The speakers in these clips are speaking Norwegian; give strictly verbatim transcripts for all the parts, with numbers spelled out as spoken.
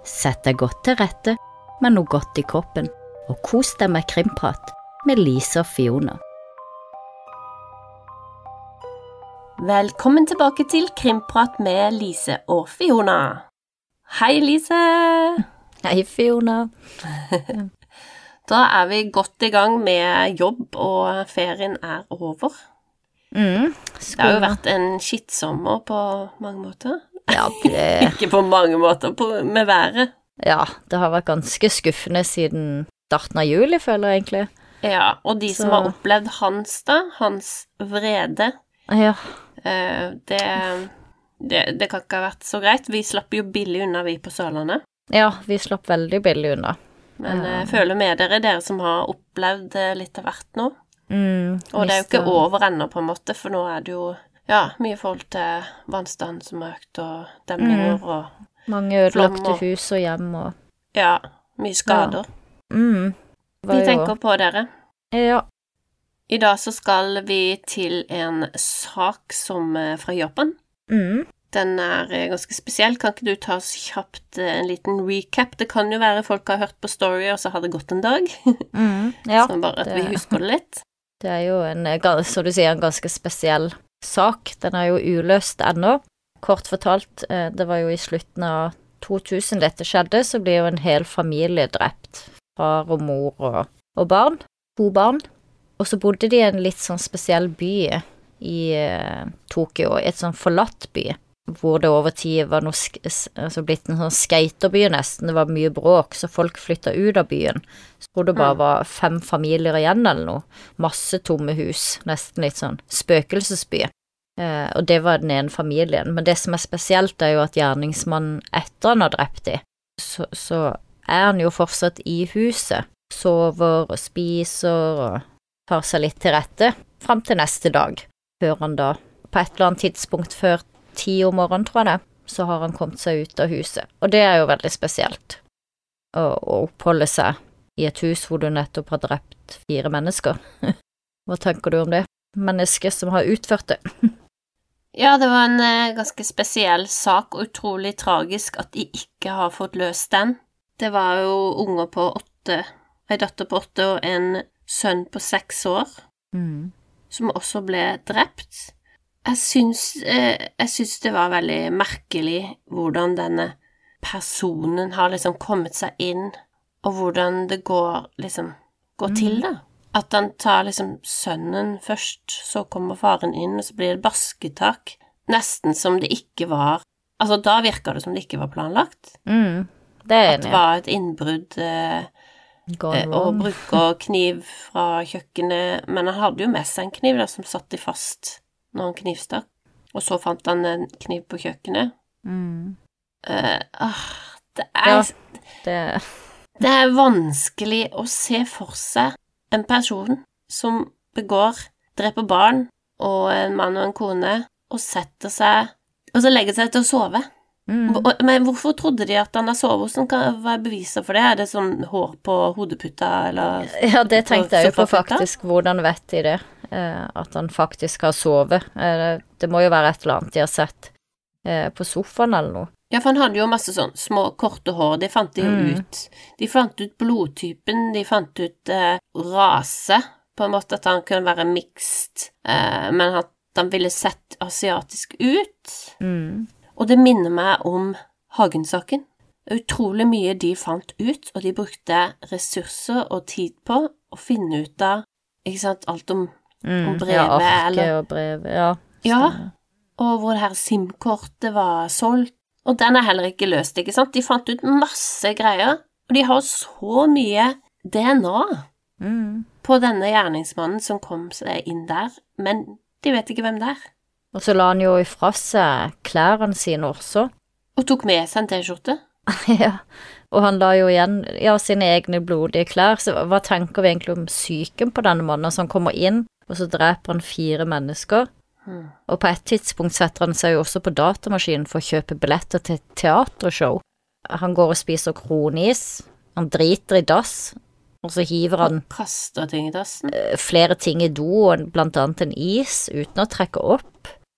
Sett deg godt til rette med noe godt i kroppen, og kos deg med krimprat med Lise og Fiona. Velkommen tilbake til Krimprat med Lise og Fiona. Hei Lise! Hei Fiona! Da er vi godt i gang med jobb, og ferien er over. Mm, det har jo vært en skittsommer på mange måter. Ja, det... Ikke på mange måter, på, med været. Ja, det har vært ganske skuffende siden starten av juli, føler jeg egentlig. Ja, og de Så... som har opplevd hans da, hans vrede, ja. eh, det, det, det kan ikke ha vært så greit. Vi slapp jo billig unna, vi på Sørlandet. Ja, vi slapp veldig billig unna. Men jeg ja. føler med dere, dere som har opplevd litt av hvert nå. Mm, og det er jo ikke over ennå på en måte, for nå er det jo ja, mye forhold til vannstand som har økt, og demninger mm. og mange ødelagte og... hus og hjem og ja, mye skader. Ja. Mm. Vi jo... tenker på dere. Ja. I dag så skal vi til en sak som fra Japan. Mm. Den er ganske spesiell. Kan ikke du ta oss kjapt en liten recap? Det kan jo være folk har hørt på story, og så har det gått en dag. Mm, ja, så bare at det... vi husker det litt. Det er jo en, så du sier, en ganske spesiell sak. Den er jo uløst ennå. Kort fortalt, det var jo i slutten av to tusen dette skjedde, så ble jo en hel familie drept. Far og mor og, og barn. To barn. Og så bodde de i en litt sånn spesiell by i eh, Tokyo, et sånn forlatt by, hvor det over tid var noe, altså blitt en sånn skaterby nesten, det var mye bråk, så folk flyttet ut av byen. Så tror det bare var fem familier igjen eller noe, masse tomme hus, nesten litt sånn spøkelsesby. Eh, og det var den ene familien, men det som er spesielt er jo at gjerningsmannen etter han har drept de, så, så er han jo fortsatt i huset, sover og spiser og tar seg litt til rette, frem til neste dag, før han da, på et eller annet tidspunkt før ti om morgenen, tror jeg det, så har han kommet seg ut av huset. Og det er jo veldig spesielt, å, å oppholde seg i et hus hvor du nettopp har drept fire mennesker. Hva tenker du om det? Mennesker som har utført det. Ja, det var en eh, ganske spesiell sak, og utrolig tragisk at de ikke har fått løst den. Det var jo unger på åtte, en datter på åtte og en sønn på seks år, mm. som også ble drept. Jeg syns, eh, jeg syns det var veldig merkelig hvordan denne personen har liksom kommet seg inn, og hvordan det går, liksom, går mm. til da. At han tar liksom sønnen først, så kommer faren inn, og så blir det basketak. Nesten som det ikke var, altså da virker det som det ikke var planlagt. Mm. Det er At det var et innbrudd eh, eh, og bruker kniv fra kjøkkenet, men han hadde jo med seg en kniv da, som satt i fast når han knivstakk, og så fant han en kniv på kjøkkenet. Mm. Uh, ah, det er ja, det... det er vanskelig å se for seg en person som begår, dreper barn og en mann og en kone, og setter seg, og så legger seg til å sove. Mm. Men hvorfor trodde de at han har sovet? Hvordan kan være beviser for det? Er det sånn hår på hodeputta, eller? Ja, det tenkte jeg jo på faktisk. Hvordan vet de det? Eh, at han faktisk har sovet. Eh, det må jo være et eller annet de har sett eh, på sofaen eller noe. Ja, for han hadde jo masse sånn små, korte hår. De fant de jo mm. ut. De fant ut blodtypen, de fant ut eh, rase, på en måte at han kunne være mixed, eh, men at han ville sett asiatisk ut. Mm. Og det minner meg om Hagen-saken. Det er utrolig mye de fant ut, og de brukte ressurser og tid på å finne ut av, ikke sant, alt om, mm, om brevet. Ja, arket eller, og brevet, ja. Ja, og hvor det her SIM-kortet var solgt. Og den er heller ikke løst, ikke sant? De fant ut masse greier, og de har så mye D N A mm. på denne gjerningsmannen som kom seg inn der, men de vet ikke hvem det er. Og så la han jo ifra seg klærne sine også. Og tok med seg en t-skjorte. Ja, og han la jo igjen ja, sine egne blodige klær, så hva tenker vi egentlig om psyken på denne mannen? Altså han kommer inn, og så dreper han fire mennesker, mm. og på et tidspunkt setter han seg jo også på datamaskinen for å kjøpe billetter til teatershow. Han går og spiser kronis, han driter i dass, og så hiver han, han kaster ting i dassen. Flere ting i do, blant annet en is, uten å trekke opp.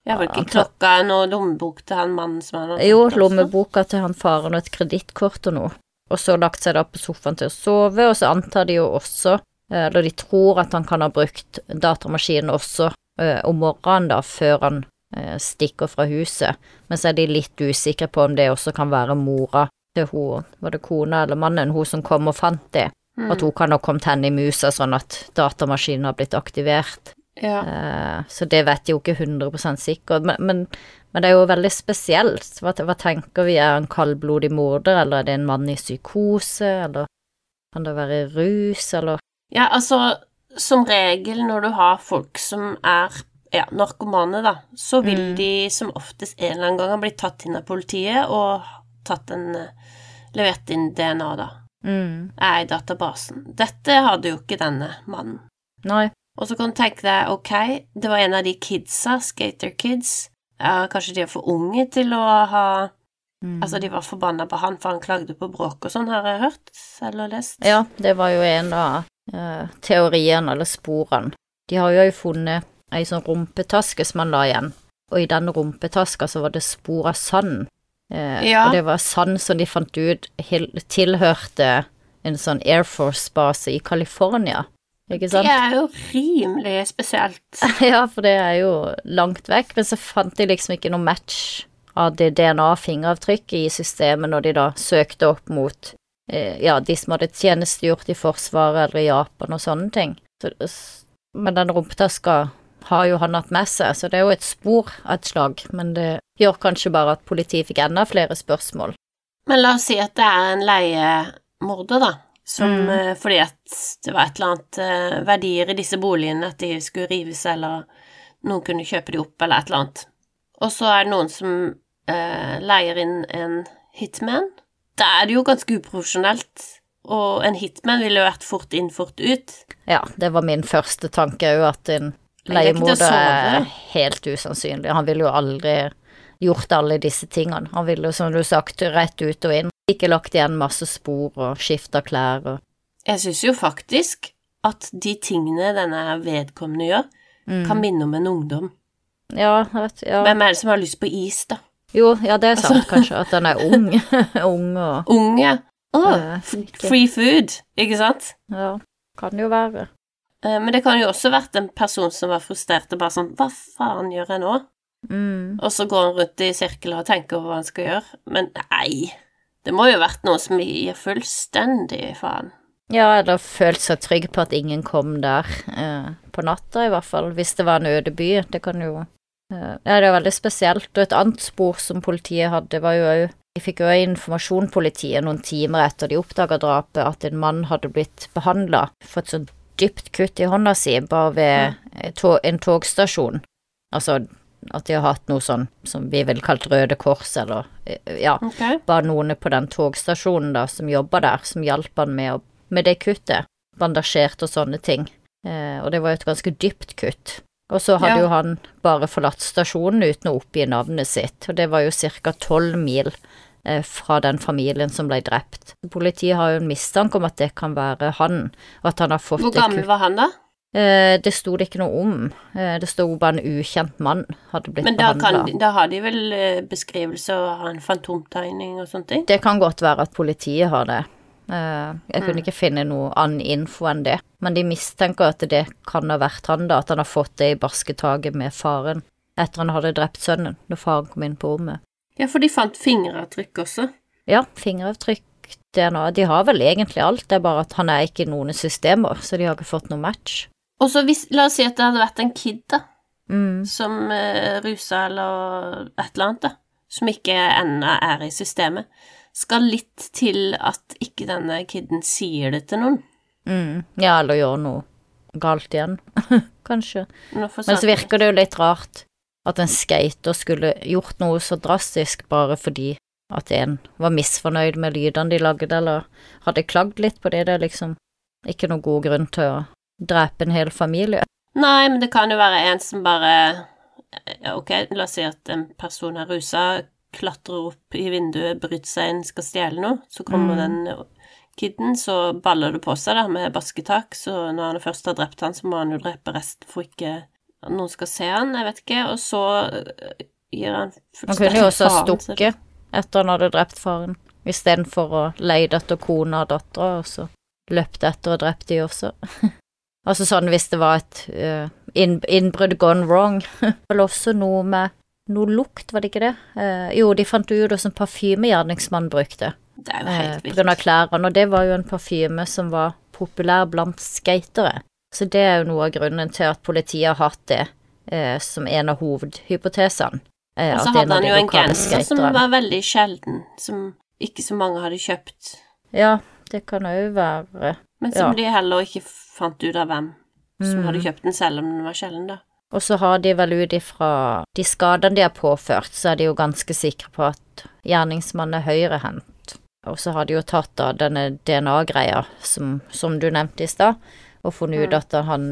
Jeg har vel ikke klokka noe lommebok til han mannen som han har Jo, lommeboka til han faren og et kredittkort og noe. Og så lagt seg da på sofaen til å sove, og så antar de jo også, eller de tror at han kan ha brukt datamaskinen også eh, om morgenen da, før han eh, stikker fra huset. Men så er de litt usikre på om det også kan være mora til hun, var det kona eller mannen, hun som kom og fant det. Mm. At hun kan ha kommet henne i musa sånn at datamaskinen har blitt aktivert. Ja. Uh, så det vet jeg jo ikke hundre prosent sikkert, men, men, men det er jo veldig spesielt. Hva, hva tenker vi, er en kaldblodig morder, eller er det en mann i psykose, eller kan det være rus, eller? Ja, altså, som regel når du har folk som er, ja, narkomane da, så vil mm. de som oftest en eller annen gang ha blitt tatt inn av politiet og tatt en, levert inn D N A da, mm. er i databasen. Dette hadde jo ikke denne mannen. Nei. Og så kan du tenke deg, ok, det var en av de kidsa, skater kids, ja, kanskje de er for unge til å ha, mm. altså de var forbannet på han, for han klagde på bråk og sånn, har jeg hørt, eller lest? Ja, det var jo en av uh, teoriene eller sporene. De har jo funnet en sånn rumpetaske som man la igjen, og i den rumpetaska så var det spor av sand, uh, ja. Og det var sand som de fant ut tilhørte en sånn Air Force-base i California. Ikke sant? Det er jo rimelig spesielt. Ja, for det er jo langt vekk, men så fant de liksom ikke noe match av det D N A-fingeravtrykket i systemet når de da søkte opp mot eh, ja, de som hadde tjenestegjort i Forsvaret eller i Japan og sånne ting. Så, men den rumpetaska har jo han hatt med seg, så det er jo et spor av et slag, men det gjør kanskje bare at politiet fikk enda flere spørsmål. Men la oss si at det er en leiemorder da, som, mm. fordi at det var et eller annet uh, verdier i disse boligene, at de skulle rives, eller noen kunne kjøpe de opp, eller et eller annet. Og så er det noen som uh, leier inn en hitman. Da er det jo ganske uprofesjonelt, og en hitman ville jo vært fort inn, fort ut. Ja, det var min første tanke jo, at en leiemorder er helt usannsynlig. Han ville jo aldri gjort alle disse tingene. Han ville jo, som du sagt, rett ut og inn. Ikke lagt igjen masse spor og skiftet klær. Og... Jeg synes jo faktisk at de tingene denne vedkommende gjør, mm. kan minne om en ungdom. Ja, vet, ja. Hvem er det som har lyst på is, da? Jo, ja, det er sant, altså... kanskje, at den er ung. ung og... Ung, ja. Åh, uh, free food, ikke sant? Ja, kan jo være. Uh, men det kan jo også vært en person som var frustrert og bare sånn, hva faen gjør jeg nå? Mm. Og så går han rundt i sirkler og tenker over hva han skal gjøre. Men nei... Det må jo ha vært noe som gir fullstendig faen. Ja, eller følt seg trygg på at ingen kom der eh, på natta i hvert fall, hvis det var en øde by. Det kan jo... Eh, ja, det er veldig spesielt. Og et annet spor som politiet hadde var jo... De fikk jo informasjon politiet noen timer etter de oppdaget drapet, at en mann hadde blitt behandlet for et sånt dypt kutt i hånda si, bare ved to- en togstasjon. Altså... at de har hatt noe sånn som vi vil kalt Røde Kors, eller ja, okay. Bare noen på den togstasjonen da, som jobber der, som hjalp han med, med det kuttet, bandasjert og sånne ting, eh, og det var jo et ganske dypt kutt, og så hadde ja. jo han bare forlatt stasjonen uten å oppgi navnet sitt, og det var jo cirka tolv mil eh, fra den familien som ble drept. Politiet har jo en mistanke om at det kan være han, og at han har fått... Hvor gammel var han da? Eh, det sto det ikke noe om. Eh, det sto bare en ukjent mann hadde blitt behandlet. Men da, behandlet. kan, da har de vel eh, beskrivelse og har en fantomtegning og sånt ting? Det kan godt være at politiet har det. Eh, jeg kunne mm. ikke finne noe annen info enn det. Men de mistenker at det kan ha vært han da, at han har fått det i basketaget med faren, etter han hadde drept sønnen, når faren kom inn på rommet. Ja, for de fant fingeravtrykk også. Ja, fingeravtrykk, D N A. De har vel egentlig alt, det er bare at han er ikke i noen systemer, så de har ikke fått noe match. Og så hvis, la oss si at det hadde vært en kid da, mm. som eh, rusa eller et eller annet da, som ikke enda er i systemet, skal litt til at ikke denne kidden sier det til noen. Mm. Ja, eller gjør noe galt igjen, kanskje. Men så virker det jo litt rart at en skater skulle gjort noe så drastisk bare fordi at en var misfornøyd med lydene de lagde, eller hadde klagd litt på det. Det er liksom ikke noen god grunn til å drepe en hel familie. Nei, men det kan jo være en som bare, ok, la oss si at en person er rusa, klatrer opp i vinduet, bryter seg inn, skal stjele noe, så kommer mm. den kidden, så baller det på seg da, med basketak, så når han først har drept han, så må han jo drepe resten for ikke noen skal se han, jeg vet ikke, og så uh, gir han Han kunne jo også ha stukket etter han hadde drept faren, i stedet for å leide etter kona og datteren, og så løpte etter og drepte de også. Altså sånn hvis det var et uh, inn, innbrudd gone wrong. Vel også noe med noe lukt, var det ikke det? Uh, jo, de fant ut hvordan parfyme gjerningsmannen brukte. Det er jo helt vilt. På grunn av klærne, og det var jo en parfyme som var populær blant skatere. Så det er jo noe av grunnen til at politiet har hatt det uh, som en av hovedhypotesene. Uh, og så hadde han jo en genser som var veldig sjelden, som ikke så mange hadde kjøpt. Ja, det kan jo være. Men som ja. de heller ikke fant ut av hvem som mm. hadde kjøpt den selv om den var sjelden da. Og så har de vel ut ifra de skadene de har påført, så er de jo ganske sikre på at gjerningsmannen er høyrehendt. Og så har de jo tatt da denne D N A-greia som, som du nevnte i sted, og funnet ut at han,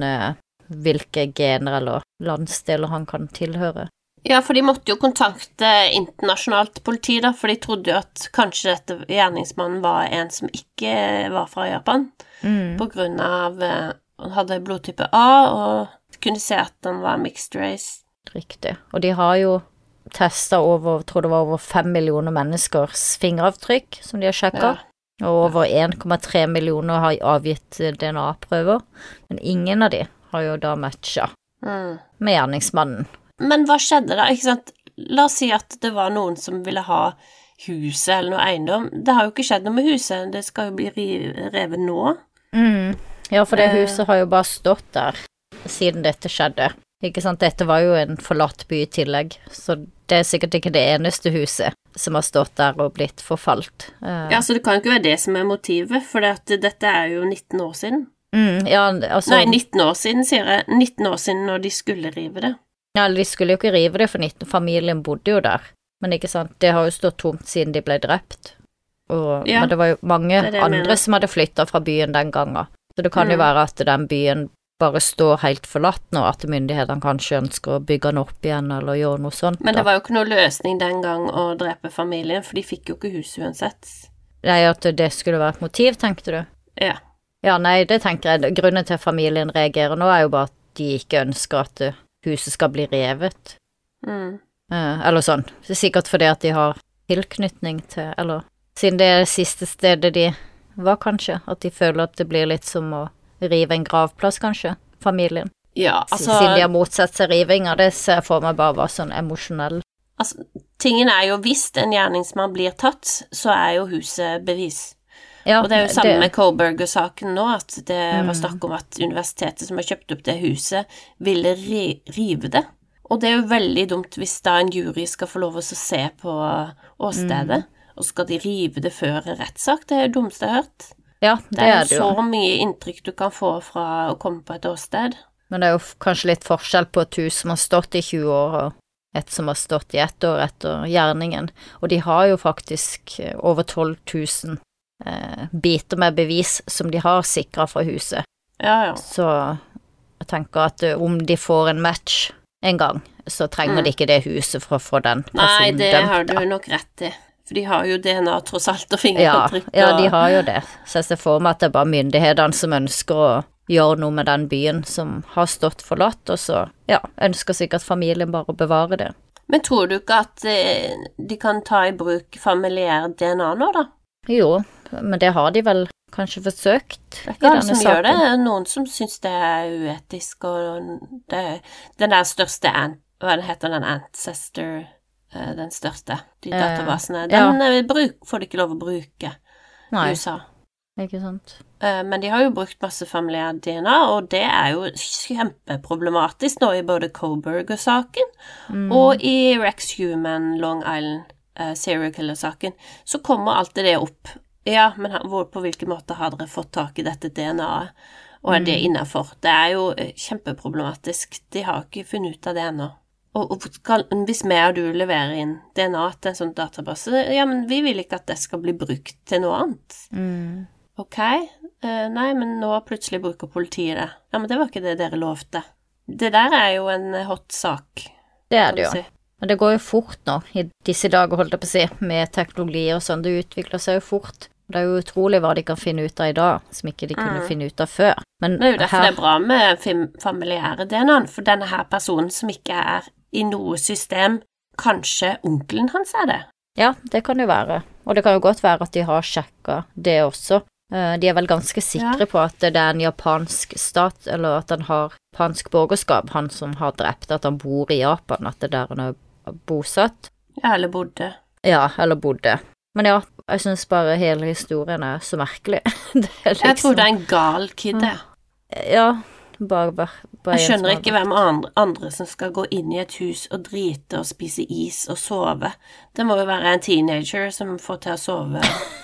hvilke gener eller landsdeler han kan tilhøre. Ja, for de måtte jo kontakte internasjonalt politi da, for de trodde jo at kanskje dette gjerningsmannen var en som ikke var fra Japan, mm. på grunn av uh, han hadde blodtype A, og kunne se at han var mixed race. Riktig, og de har jo testet over, jeg tror det var over fem millioner menneskers fingeravtrykk som de har sjekket, ja. og over en komma tre millioner har avgitt D N A-prøver, men ingen av de har jo da matchet mm. med gjerningsmannen. Men hva skjedde da, ikke sant? La oss si at det var noen som ville ha huset eller noe eiendom. Det har jo ikke skjedd noe med huset, det skal jo bli revet nå. Mm. Ja, for det huset har jo bare stått der siden dette skjedde. Ikke sant, dette var jo en forlatt by i tillegg, så det er sikkert ikke det eneste huset som har stått der og blitt forfalt. Ja, så det kan jo ikke være det som er motivet, for det at dette er jo nitten år siden. Mm, ja, altså... Nei, nitten år siden, sier jeg. nitten år siden når de skulle rive det. Ja, de skulle jo ikke rive det for nitten, familien bodde jo der, men ikke sant, det har jo stått tomt siden de ble drept, og, ja, men det var jo mange det det andre som hadde flyttet fra byen den gangen, så det kan mm. jo være at den byen bare står helt forlatt nå, at myndighetene kanskje ønsker å bygge den opp igjen, eller gjøre noe sånt. Men det var jo ikke noe løsning den gang å drepe familien, for de fikk jo ikke hus uansett. Nei, at det skulle være et motiv, tenkte du? Ja. Ja, nei, det tenker jeg, grunnen til at familien reagerer nå er jo bare at de ikke ønsker at det huset skal bli revet. Mm. Eh, eller sånn. Det er sikkert fordi at de har tilknytning til, eller siden det er det siste stedet de var kanskje, at de føler at det blir litt som å rive en gravplass kanskje, familien. Ja, altså... Siden de har motsatt seg riving, og det ser jeg for meg bare var sånn emosjonell. Altså, tingen er jo, hvis en gjerningsmann blir tatt, så er jo huset bevis. Ja, og det er jo samme det... med Kohlberger-saken nå, at det mm. var snakk om at universitetet som har kjøpt opp det huset, ville ri rive det. Og det er jo veldig dumt hvis da en jury skal få lov å se på åstedet, mm. og skal de rive det før en rettssak. Det er jo dummest jeg har hørt. Ja, det, det er jo er det jo. så mye inntrykk du kan få fra å komme på et åsted. Men det er jo kanskje litt forskjell på et hus som har stått i tjue år, og et som har stått i ett år etter gjerningen. Og de har jo faktisk over tolv tusen Eh, biter med bevis som de har sikret fra huset. Ja, ja. Så jeg tenker at om de får en match en gang, så trenger mm. de ikke det huset for å få den personen dømt. Nei, det dømt, har du nok rett i. For de har jo D N A tross alt og fingeravtrykk. Ja, ja, de har jo det. Så jeg ser for meg at det er bare myndighetene som ønsker å gjøre noe med den byen som har stått forlatt, og så ja, ønsker sikkert familien bare å bevare det. Men tror du ikke at eh, de kan ta i bruk familiær D N A nå da? Jo, men det har de vel kanskje forsøkt. Det er ikke alle som saken. Gjør det. Noen som synes det er uetisk, og det, den der største, hva heter den, Ancestor, den største, de eh, databasene, den ja. bruk, får de ikke lov å bruke Nei, i U S A. Ikke sant. Men de har jo brukt masse familiær D N A, og det er jo kjempeproblematisk nå i både Kohlberger-saken mm. og i Rex Human Long Island Uh, serial killer-saken, så kommer alltid det opp. Ja, men hvor, på hvilken måte har dere fått tak i dette D N A-et, og er det innenfor? Det er jo uh, kjempeproblematisk. De har ikke funnet ut av det ennå. Og, og skal, hvis vi og du leverer inn D N A til en sånn database, ja, men vi vil ikke at det skal bli brukt til noe annet. Mm. Ok, uh, nei, men nå plutselig bruker politiet det. Ja, men det var ikke det dere lovte. Det der er jo en hot sak. Det er det jo. Si. Men det går jo fort nå, i disse dager holdt jeg på å si, med teknologi og sånn, det utvikler seg jo fort. Det er jo utrolig hva de kan finne ut av i dag, som ikke de kunne mm. finne ut av før. Men det er jo derfor her... det er bra med familiære D N A, for denne her personen som ikke er i noe system, kanskje onkelen hans er det? Ja, det kan jo være. Og det kan jo godt være at de har sjekket det også. De er vel ganske sikre ja. På at det er en japansk stat, eller at han har japansk borgerskap, han som har drept, at han bor i Japan, at det der han er bosatt. Ja, eller bodde. Ja, eller bodde. Men ja, jeg synes bare hele historien er så merkelig. Det er liksom... Jeg tror det er en gal kid, det. Ja, bare, bare, bare jeg skjønner ikke hvem andre, andre som skal gå inn i et hus og drite og spise is og sove. Det må jo være en teenager som får til å sove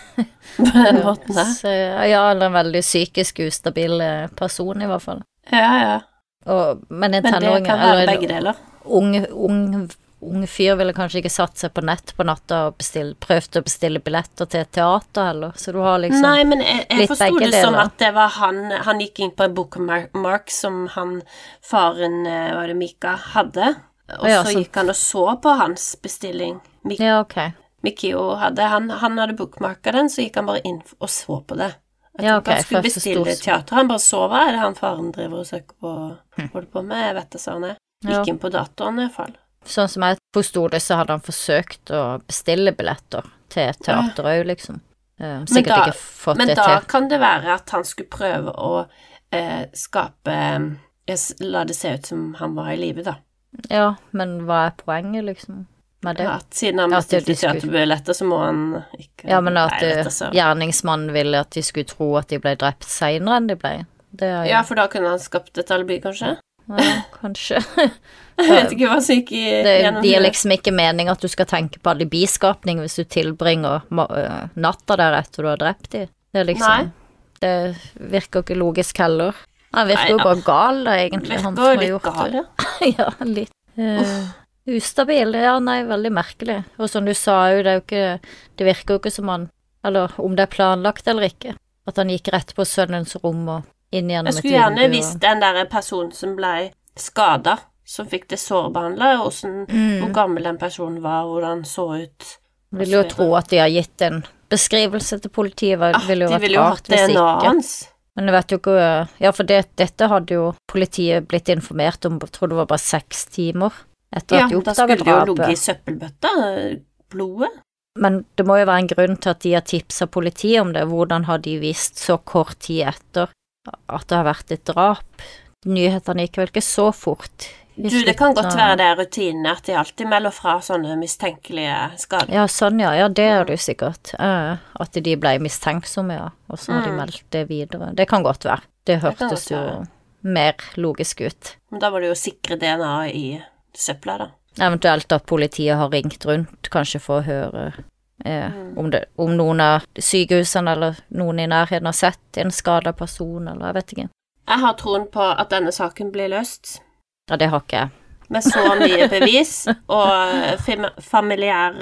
på den måten der. Så, ja, eller en veldig psykisk ustabil person i hvert fall. Ja, ja. Og, men en men tenåring, det kan være begge deler. Ung, ung, ung fyr ville kanskje ikke satt seg på nett på natta og bestill, prøvd å bestille billetter til teater heller, så du har liksom Nei, men jeg, jeg forstod det deler. Som at det var han, han gikk inn på en bookmark som han, faren, var det Mika, hadde, og ja, så, så gikk han og så på hans bestilling. Mik ja, ok. Mikio hadde, han, han hadde bookmarket den, så gikk han bare inn og så på det. Jeg ja, tror okay, han skulle bestille teater, han bare så hva er det han faren driver og søker på, hm. holder på med, jeg vet det, sa han jeg. Gikk ja. Inn på datoren i hvert fall. Sånn som jeg forstod det, så hadde han forsøkt å bestille billetter til teater òg, liksom. Um, sikkert da, ikke fått det til. Men da kan det være at han skulle prøve å eh, skape eh, La det se ut som han var i live, da. Ja, men hva er poenget, liksom? Med det? Ja, at siden han bestilte teaterbilletter, så må han ikke Ja, men at nei, gjerningsmannen ville at de skulle tro at de ble drept senere enn de ble. Det er jo... Ja, for da kunne han skapt et alibi, kanskje? Ja, kanskje. Jeg vet ikke hva som gikk i det. Det gir liksom ikke mening at du skal tenke på alibiskapning hvis du tilbringer natta der etter du har drept dem. Det er liksom Nei. Det virker ikke logisk heller. Han virker Nei, jo bare gal, da, egentlig. Virker han som har litt gjort gal, ja. Ja, litt. Uh, ustabil, ja, nei, veldig merkelig. Og som du sa jo, det er jo ikke Det virker jo ikke som han Eller om det er planlagt eller ikke. At han gikk rett på sønnens rom og inn gjennom et vindu. Jeg skulle gjerne visst den der personen som ble skadet, som fikk det sårbehandlet, og hvordan, mm. hvor gammel den personen var, hvordan så ut. Jeg vil jo tro at de har gitt en beskrivelse til politiet, ah, ville jo de vært rart hvis ikke. Hans. Men jeg vet jo ikke, ja, for det, dette hadde jo politiet blitt informert om, jeg tror det var bare seks timer etter ja, at de oppdaget drapet. Ja, da skulle det jo ligge i søppelbøtta, blodet. Men det må jo være en grunn til at de har tipset politiet om det. Hvordan har de visst så kort tid etter at det har vært et drap? Nyhetene gikk vel ikke så fort. Du, det kan godt være det rutinene at de alltid melder fra sånne mistenkelige skader. Ja, sånn ja, ja, det er det jo sikkert. Uh, at de ble mistenksomme, ja, og så har mm. de meldt det videre. Det kan godt være. Det hørtes det jo mer logisk ut. Men da var det jo sikre D N A i søpla, da. Eventuelt at politiet har ringt rundt, kanskje for å høre eh, mm. om, det, om noen av sykehusene eller noen i nærheten har sett en skadet person, eller jeg vet ikke. Jeg har troen på at denne saken blir løst. Ja, det har ikke jeg. Med så mye bevis og familiær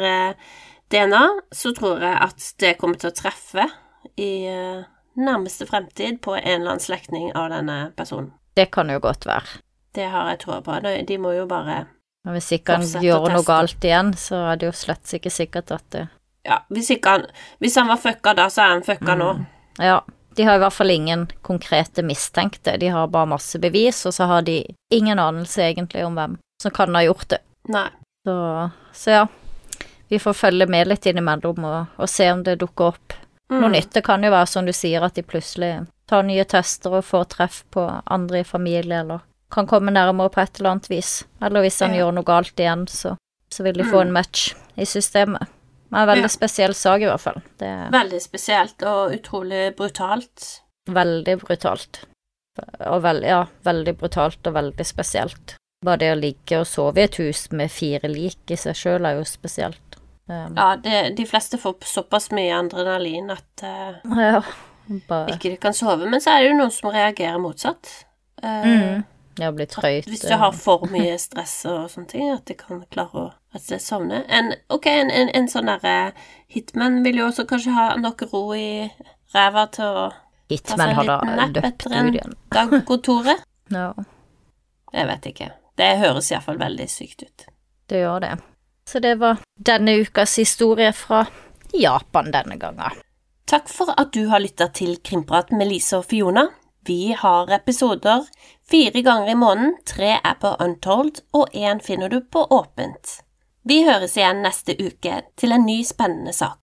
D N A, så tror jeg at det kommer til å treffe i nærmeste fremtid på en eller annen slektning av denne personen. Det kan jo godt være. Det har jeg tro på. De må jo bare Men hvis ikke han gjør noe galt igjen, så er det jo slett ikke sikkert at det... Ja, hvis, ikke han, hvis han var fucka da, så er han fucka mm. nå. Ja, de har i hvert fall ingen konkrete mistenkte. De har bare masse bevis, og så har de ingen anelse egentlig om hvem som kan ha gjort det. Nei. Så, så ja, vi får følge med litt innimellom og, og se om det dukker opp. Mm. Noe nytt, det kan jo være som du sier, at de plutselig tar nye tester og får treff på andre i familie, eller kan komme nærmere på et eller annet vis. Eller hvis han ja. gjør noe galt igjen, så, så vil de få en match i systemet. Men en veldig ja. spesiell sak i hvert fall. Det er veldig spesielt og utrolig brutalt. Veldig brutalt. Og veld, ja, veldig brutalt og veldig spesielt. Bare det å ligge og sove i et hus med fire lik i seg selv er jo spesielt. Um, ja, det, de fleste får såpass mye adrenalin at uh, ja, bare... ikke de kan sove. Men så er det jo noen som reagerer motsatt. Uh, mm. Jeg blir trøyt. Hvis du har for mye stress og sånne ting, at de kan klare å at sovne. En, ok, en, en, en sånn der hitman vil jo også kanskje ha nok ro i ræva til å hitman ta seg en liten napp etter en dag på kontoret. Ja. Jeg vet ikke. Det høres i hvert fall veldig sykt ut. Det gjør det. Så det var denne ukas historie fra Japan denne gangen. Takk for at du har lyttet til Krimprat med Lise og Fiona. Vi har episoder fire ganger i måneden, tre er på Untold, og en finner du på Åpent. Vi høres igjen neste uke til en ny spennende sak.